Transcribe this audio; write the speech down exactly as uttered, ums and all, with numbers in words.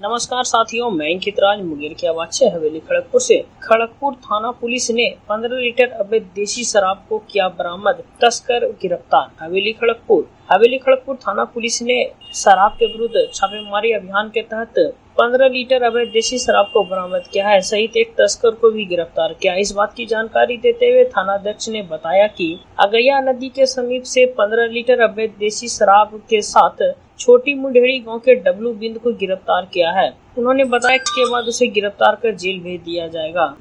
नमस्कार साथियों, मैं अंकितराज मुंगेर की आवाज से हवेली खड़गपुर से। खड़गपुर थाना पुलिस ने पंद्रह लीटर अवैध देसी शराब को किया बरामद, तस्कर गिरफ्तार। हवेली खड़गपुर हवेली खड़गपुर थाना पुलिस ने शराब के विरुद्ध छापेमारी अभियान के तहत पंद्रह लीटर अवैध देसी शराब को बरामद किया है, सहित एक तस्कर को भी गिरफ्तार किया। इस बात की जानकारी देते हुए थानाध्यक्ष ने बताया कि अगैया नदी के समीप से पंद्रह लीटर अवैध देसी शराब के साथ छोटी मुंडेड़ी गांव के डब्लू बिंद को गिरफ्तार किया है। उन्होंने बताया कि इसके बाद उसे गिरफ्तार कर जेल भेज दिया जाएगा।